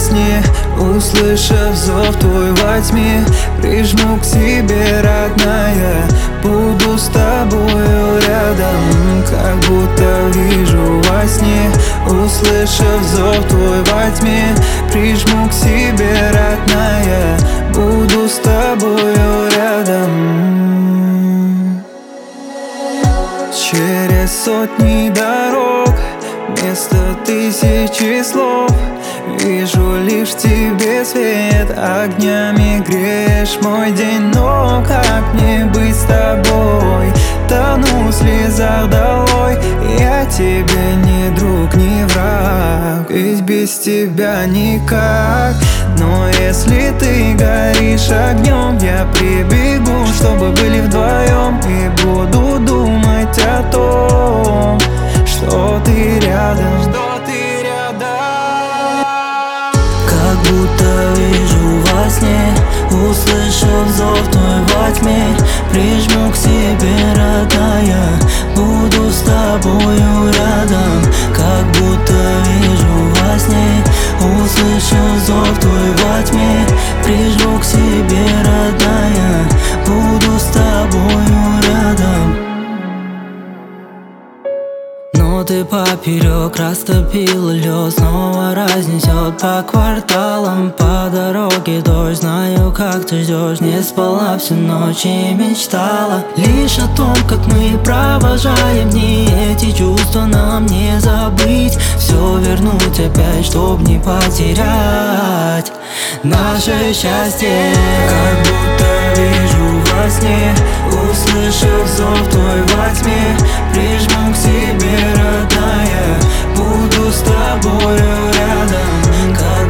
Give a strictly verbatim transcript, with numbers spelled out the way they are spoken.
сне, услышав зов твой во тьме, прижму к себе, родная, буду с тобою рядом, как будто вижу во сне, услышав зов твой во тьме, прижму к себе, родная, буду с тобою рядом. Через сотни дорог, вместо тысячи слов, вижу лишь в тебе свет, огнями греешь мой день. Но как мне быть с тобой? Тону в слезах долой, я тебе не друг, не враг, ведь без тебя никак. Но если ты горишь огнем, я прибегу, чтобы были вдвоем, и буду думать о том, что ты рядом, что ты рядом. Как будто вижу во сне, услышав зов твой во тьме, прижму к себе, родная, буду с тобою рядом. Как будто вижу во сне, услышав зов твой во тьме, прижму к себе, родная, буду с тобою рядом. Но ты поперек растопила лед, снова разнесет по кварталам, по дороге дождь. Знаю, как ты ждешь, не спала всю ночь и мечтала лишь о том, как мы провожаем дни. Эти чувства нам не забыть, все вернуть опять, чтоб не потерять наше счастье. Как будто вижу во сне, услышав зов твой во тьме, прижму к себе, родная, буду с тобою рядом. Как